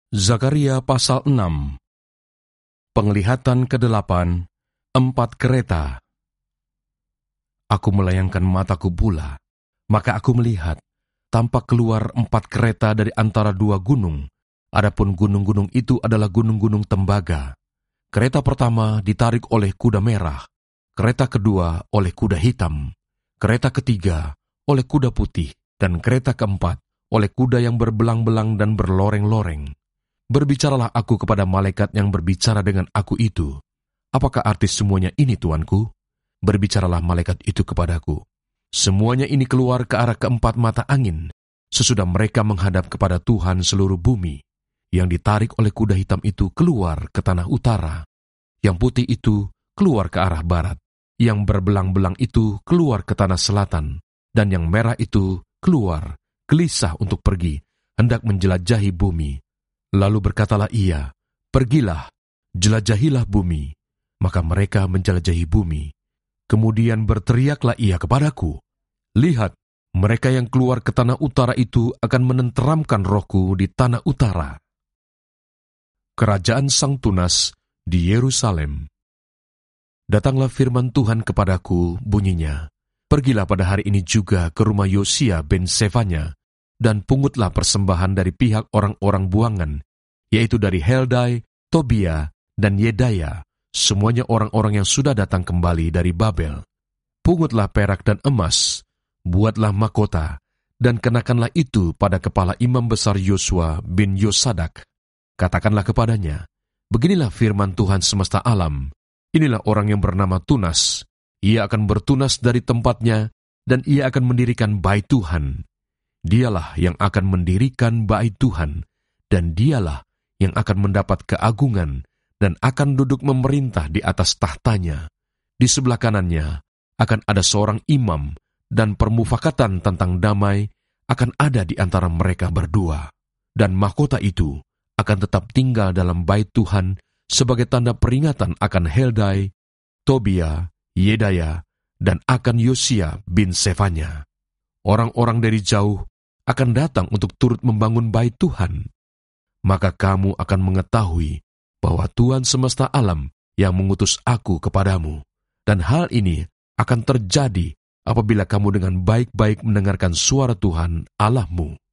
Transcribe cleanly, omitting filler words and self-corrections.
Zakaria pasal 6. Penglihatan ke-8, 4 kereta. Aku melayangkan mataku pula, maka aku melihat, tampak keluar 4 kereta dari antara 2 gunung. Adapun gunung-gunung itu adalah gunung-gunung tembaga. Kereta pertama ditarik oleh kuda merah, kereta kedua oleh kuda hitam, kereta ketiga oleh kuda putih, dan kereta keempat oleh kuda yang berbelang-belang dan berloreng-loreng. Berbicaralah aku kepada malaikat yang berbicara dengan aku itu. Apakah arti semuanya ini, Tuanku? Berbicaralah malaikat itu kepadaku. Semuanya ini keluar ke arah keempat mata angin, sesudah mereka menghadap kepada Tuhan seluruh bumi. Yang ditarik oleh kuda hitam itu keluar ke tanah utara. Yang putih itu keluar ke arah barat. Yang berbelang-belang itu keluar ke tanah selatan. Dan yang merah itu keluar, gelisah untuk pergi, hendak menjelajahi bumi. Lalu berkatalah ia, "Pergilah, jelajahilah bumi." Maka mereka menjelajahi bumi. Kemudian berteriaklah ia kepadaku, "Lihat, mereka yang keluar ke tanah utara itu akan menenteramkan rohku di tanah utara." Kerajaan Sang Tunas di Yerusalem. Datanglah firman Tuhan kepadaku, bunyinya, "Pergilah pada hari ini juga ke rumah Yosia bin Sefanya, dan pungutlah persembahan dari pihak orang-orang buangan, yaitu dari Heldai, Tobia, dan Yedaya, semuanya orang-orang yang sudah datang kembali dari Babel. Pungutlah perak dan emas, buatlah mahkota, dan kenakanlah itu pada kepala imam besar Yosua bin Yosadak. Katakanlah kepadanya, beginilah firman Tuhan semesta alam, inilah orang yang bernama Tunas, ia akan bertunas dari tempatnya, dan ia akan mendirikan bait Tuhan. Dialah yang akan mendirikan bait Tuhan, dan dialah yang akan mendapat keagungan dan akan duduk memerintah di atas tahtanya. Di sebelah kanannya akan ada seorang imam, dan permufakatan tentang damai akan ada di antara mereka berdua. Dan mahkota itu akan tetap tinggal dalam bait Tuhan sebagai tanda peringatan akan Heldai, Tobia, Yedaya, dan akan Yosia bin Sefanya. Orang-orang dari jauh akan datang untuk turut membangun bait Tuhan. Maka kamu akan mengetahui bahwa Tuhan semesta alam yang mengutus aku kepadamu. Dan hal ini akan terjadi apabila kamu dengan baik-baik mendengarkan suara Tuhan Allahmu.